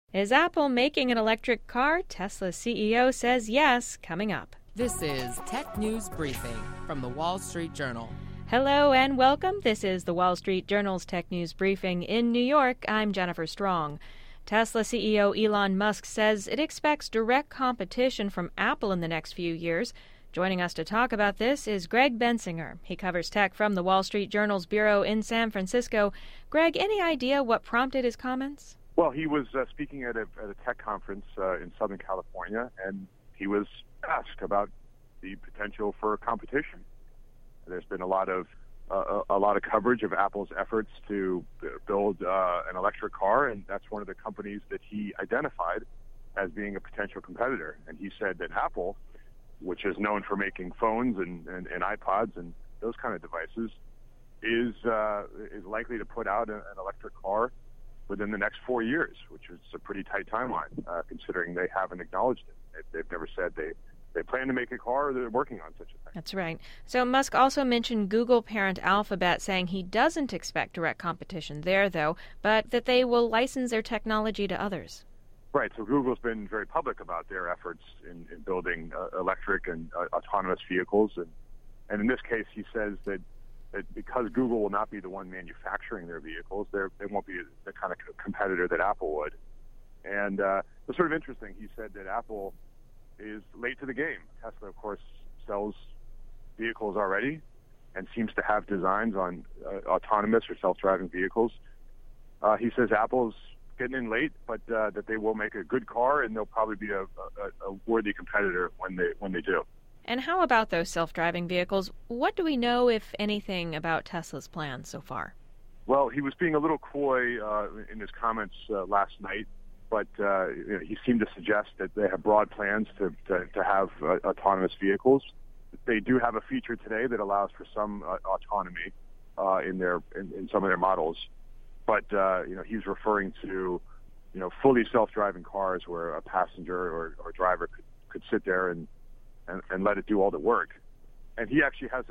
Is Apple making an electric car? Tesla CEO says yes, coming up. This is Tech News Briefing from the Wall Street Journal. Hello and welcome. This is the Wall Street Journal's Tech News Briefing in New York. I'm Jennifer Strong. Tesla CEO Elon Musk says it expects direct competition from Apple in the next few years. Joining us to talk about this is Greg Bensinger. He covers tech from the Wall Street Journal's bureau in San Francisco. Greg, any idea what prompted his comments? Well, he was speaking at a tech conference in Southern California, and he was asked about the potential for competition. There's been a lot of coverage of Apple's efforts to build an electric car, and that's one of the companies that he identified as being a potential competitor. And he said that Apple, which is known for making phones and iPods and those kind of devices, is likely to put out an electric car within the next 4 years, which is a pretty tight timeline, considering they haven't acknowledged it. They've never said they plan to make a car or they're working on such a thing. That's right. So Musk also mentioned Google parent Alphabet, saying he doesn't expect direct competition there, though, but that they will license their technology to others. Right. So Google's been very public about their efforts in building electric and autonomous vehicles. And in this case, he says that because Google will not be the one manufacturing their vehicles, they won't be the kind of competitor that Apple would. And it's sort of interesting. He said that Apple is late to the game. Tesla, of course, sells vehicles already and seems to have designs on autonomous or self-driving vehicles. He says Apple's getting in late, but that they will make a good car and they'll probably be a worthy competitor when they do. And how about those self-driving vehicles? What do we know, if anything, about Tesla's plans so far? Well, he was being a little coy in his comments last night, but he seemed to suggest that they have broad plans to have autonomous vehicles. They do have a feature today that allows for some autonomy in some of their models, but he's referring to fully self-driving cars where a passenger or driver could sit there and let it do all the work. And he actually has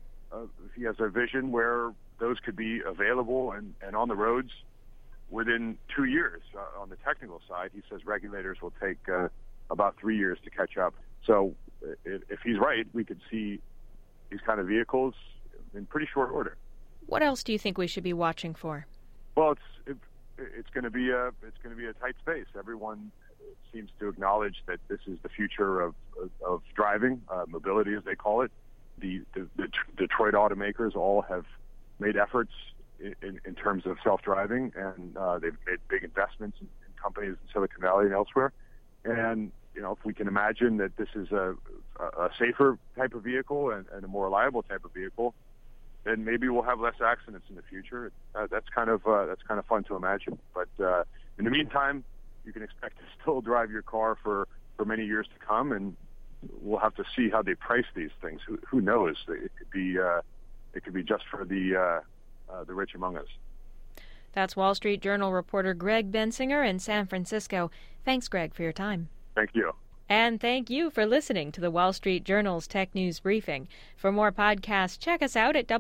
a vision where those could be available and on the roads within 2 years. On the technical side, he says regulators will take about 3 years to catch up. So if he's right, we could see these kind of vehicles in pretty short order. What else do you think we should be watching for? Well, it's going to be a tight space. Everyone seems to acknowledge that this is the future of driving, mobility as they call it. The Detroit automakers all have made efforts in terms of self-driving, and they've made big investments in companies in Silicon Valley and elsewhere. And if we can imagine that this is a safer type of vehicle and a more reliable type of vehicle, then maybe we'll have less accidents in the future. That's kind of fun to imagine. But in the meantime, you can expect to still drive your car for many years to come, and we'll have to see how they price these things. Who knows? It could be just for the rich among us. That's Wall Street Journal reporter Greg Bensinger in San Francisco. Thanks, Greg, for your time. Thank you. And thank you for listening to the Wall Street Journal's Tech News Briefing. For more podcasts, check us out at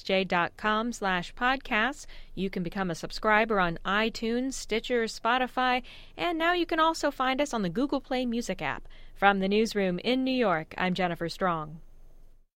WSJ.com/podcasts. You can become a subscriber on iTunes, Stitcher, Spotify, and now you can also find us on the Google Play Music app. From the newsroom in New York, I'm Jennifer Strong.